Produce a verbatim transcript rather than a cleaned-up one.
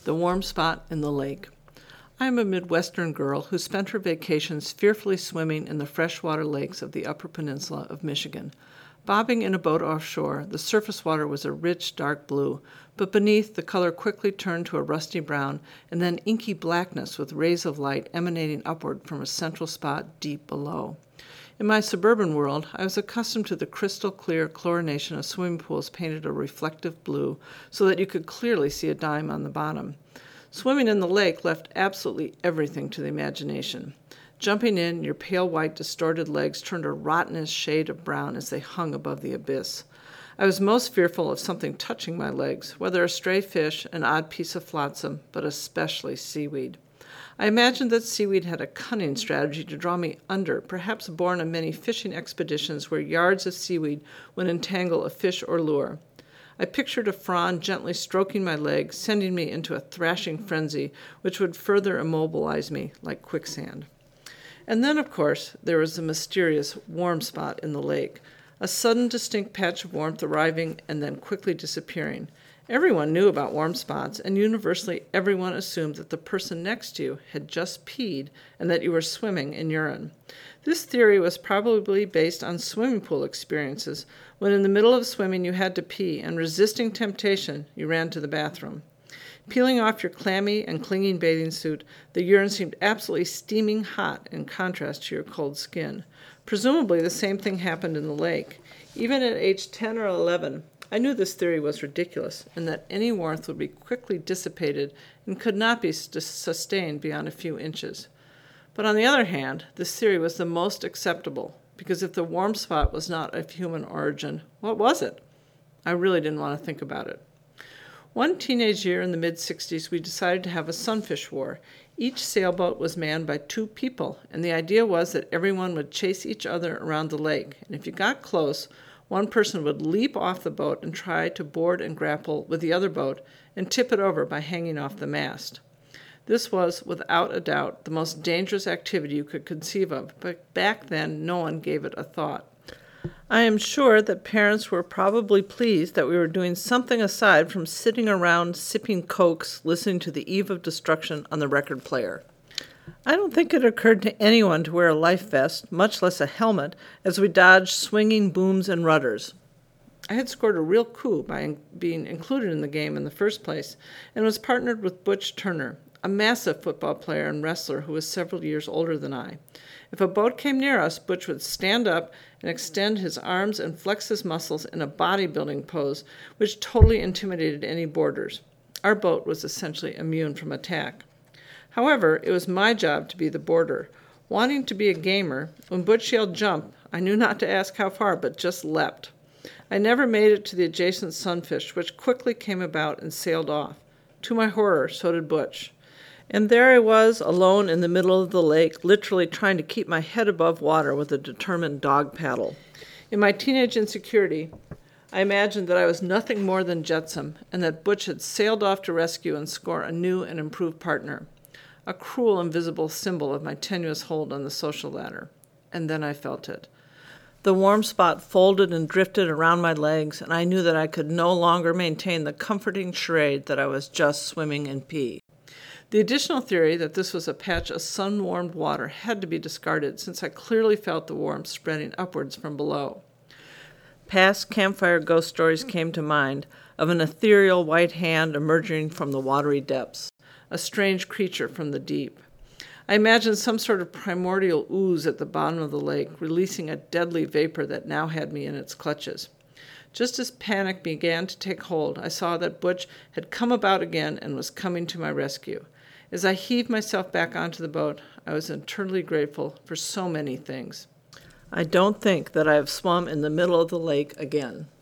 The Warm Spot in the Lake. I am a Midwestern girl who spent her vacations fearfully swimming in the freshwater lakes of the Upper Peninsula of Michigan. Bobbing in a boat offshore, the surface water was a rich, dark blue, but beneath the color quickly turned to a rusty brown and then inky blackness with rays of light emanating upward from a central spot deep below. In my suburban world, I was accustomed to the crystal-clear chlorination of swimming pools painted a reflective blue so that you could clearly see a dime on the bottom. Swimming in the lake left absolutely everything to the imagination. Jumping in, your pale white, distorted legs turned a rottenish shade of brown as they hung above the abyss. I was most fearful of something touching my legs, whether a stray fish, an odd piece of flotsam, but especially seaweed. I imagined that seaweed had a cunning strategy to draw me under, perhaps born of many fishing expeditions where yards of seaweed would entangle a fish or lure. I pictured a frond gently stroking my leg, sending me into a thrashing frenzy, which would further immobilize me like quicksand. And then, of course, there was the mysterious warm spot in the lake, a sudden distinct patch of warmth arriving and then quickly disappearing. Everyone knew about warm spots, and universally everyone assumed that the person next to you had just peed and that you were swimming in urine. This theory was probably based on swimming pool experiences, when in the middle of swimming you had to pee, and resisting temptation, you ran to the bathroom. Peeling off your clammy and clinging bathing suit, the urine seemed absolutely steaming hot in contrast to your cold skin. Presumably the same thing happened in the lake. Even at age ten or eleven, I knew this theory was ridiculous, and that any warmth would be quickly dissipated and could not be sustained beyond a few inches. But on the other hand, this theory was the most acceptable, because if the warm spot was not of human origin, what was it? I really didn't want to think about it. One teenage year in the mid-sixties, we decided to have a sunfish war. Each sailboat was manned by two people, and the idea was that everyone would chase each other around the lake, and if you got close, one person would leap off the boat and try to board and grapple with the other boat and tip it over by hanging off the mast. This was, without a doubt, the most dangerous activity you could conceive of, but back then no one gave it a thought. I am sure that parents were probably pleased that we were doing something aside from sitting around sipping cokes listening to The Eve of Destruction on the record player. I don't think it occurred to anyone to wear a life vest, much less a helmet, as we dodged swinging booms and rudders. I had scored a real coup by in- being included in the game in the first place, and was partnered with Butch Turner, a massive football player and wrestler who was several years older than I. If a boat came near us, Butch would stand up and extend his arms and flex his muscles in a bodybuilding pose, which totally intimidated any boarders. Our boat was essentially immune from attack. However, it was my job to be the boarder. Wanting to be a gamer, when Butch yelled jump, I knew not to ask how far, but just leapt. I never made it to the adjacent sunfish, which quickly came about and sailed off. To my horror, so did Butch. And there I was, alone in the middle of the lake, literally trying to keep my head above water with a determined dog paddle. In my teenage insecurity, I imagined that I was nothing more than jetsam, and that Butch had sailed off to rescue and score a new and improved partner. A cruel, invisible symbol of my tenuous hold on the social ladder. And then I felt it. The warm spot folded and drifted around my legs, and I knew that I could no longer maintain the comforting charade that I was just swimming in pee. The additional theory that this was a patch of sun-warmed water had to be discarded, since I clearly felt the warmth spreading upwards from below. Past campfire ghost stories came to mind of an ethereal white hand emerging from the watery depths, a strange creature from the deep. I imagined some sort of primordial ooze at the bottom of the lake, releasing a deadly vapor that now had me in its clutches. Just as panic began to take hold, I saw that Butch had come about again and was coming to my rescue. As I heaved myself back onto the boat, I was eternally grateful for so many things. I don't think that I have swum in the middle of the lake again.